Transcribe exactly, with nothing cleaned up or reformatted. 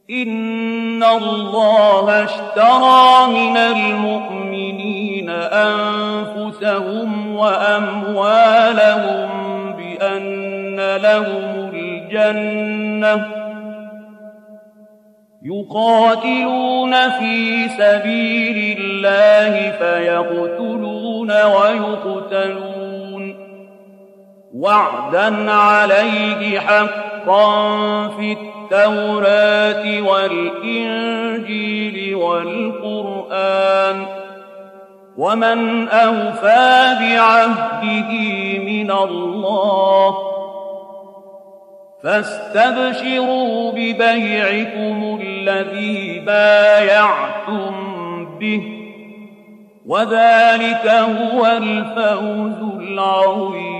إن الله اشترى من المؤمنين أنفسهم وأموالهم بأن لهم الجنة يقاتلون في سبيل الله فيقتلون ويقتلون وعدا عليه حقا في التوراة والإنجيل والقرآن ومن أوفى بعهده من الله فاستبشروا ببيعكم الذي بايعتم به وذلك هو الفوز العظيم.